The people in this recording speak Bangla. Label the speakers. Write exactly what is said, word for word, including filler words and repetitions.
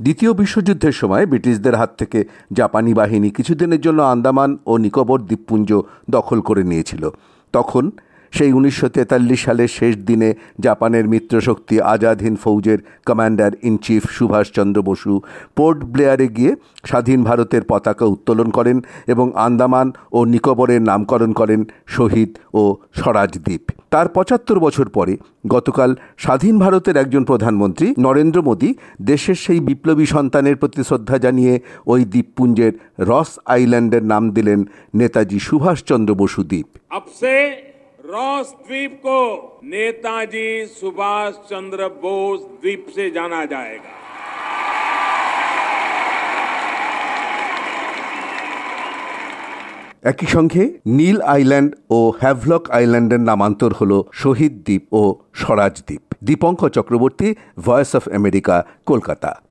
Speaker 1: দ্বিতীয় বিশ্বযুদ্ধের সময় ব্রিটিশদের হাত থেকে জাপানি বাহিনী কিছুদিনের জন্য আন্দামান ও নিকোবর দ্বীপপুঞ্জ দখল করে নিয়েছিল। তখন সেই উনিশশো তেতাল্লিশ সালের শেষ দিনে জাপানের মিত্রশক্তি আজাদ হিন্দ ফৌজের commander in chief Subhash Chandra Bose Port ব্লেয়ারে গিয়ে স্বাধীন ভারতের পতাকা উত্তোলন করেন এবং আন্দামান ও নিকোবরের নামকরণ করেন শহীদ ও স্বরাজ দ্বীপ। তার পঁচাত্তর বছর পরে গতকাল স্বাধীন ভারতের একজন প্রধানমন্ত্রী নরেন্দ্র মোদী দেশের সেই বিপ্লবী সন্তানের প্রতি শ্রদ্ধা জানিয়ে ওই দ্বীপপুঞ্জের রস আইল্যান্ডের নাম দিলেন নেতাজি সুভাষচন্দ্র বসু দ্বীপ।
Speaker 2: रॉस द्वीप को नेताजी सुभाष चंद्र बोस द्वीप से जाना जाएगा।
Speaker 1: একই সঙ্গে নীল আইল্যান্ড ও হ্যাভলক আইল্যান্ডের নামান্তর হল শহীদ দ্বীপ ও Swaraj Dweep. Dipankar Chakraborty, Voice of America, Kolkata.